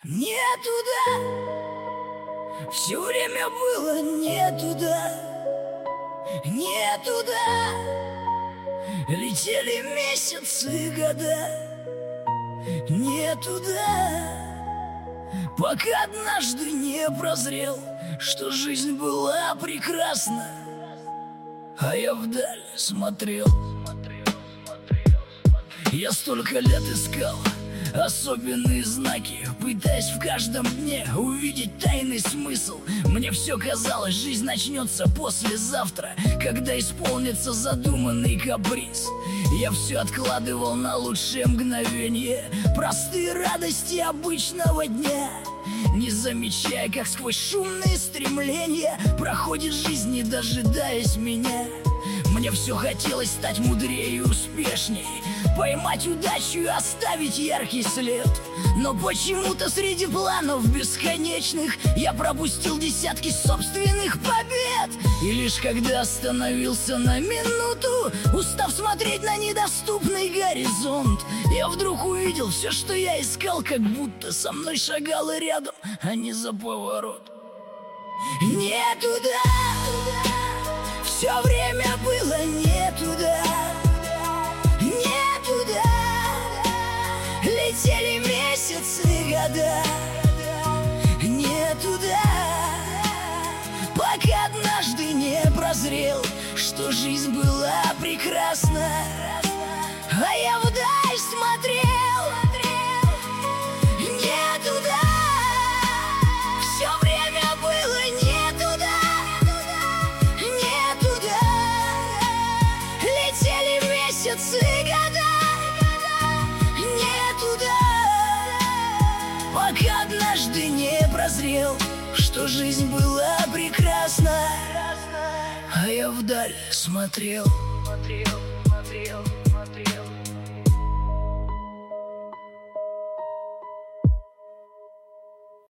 Не туда, все время было не туда, не туда. Летели месяцы, года, не туда. Пока однажды не прозрел, что жизнь была прекрасна, а я вдаль смотрел. Я столько лет искал особенные знаки, пытаясь в каждом дне увидеть тайный смысл. Мне все казалось, жизнь начнется послезавтра, когда исполнится задуманный каприз. Я все откладывал на лучшее мгновение, простые радости обычного дня, не замечая, как сквозь шумные стремления проходит жизнь, не дожидаясь меня. Мне все хотелось стать мудрее и успешней, поймать удачу и оставить яркий след. Но почему-то среди планов бесконечных я пропустил десятки собственных побед. И лишь когда остановился на минуту, устав смотреть на недоступный горизонт, я вдруг увидел все, что я искал, как будто со мной шагало рядом, а не за поворот. Не туда, все время было не туда, не туда. Летели месяцы, года, не туда. Пока однажды не прозрел, что жизнь была прекрасна, а я вдаль смотрел. Не туда, все время было не туда, не туда. Летели месяцы, года, не туда. Пока однажды не прозрел, что жизнь была прекрасна, а я вдаль смотрел. Смотрел.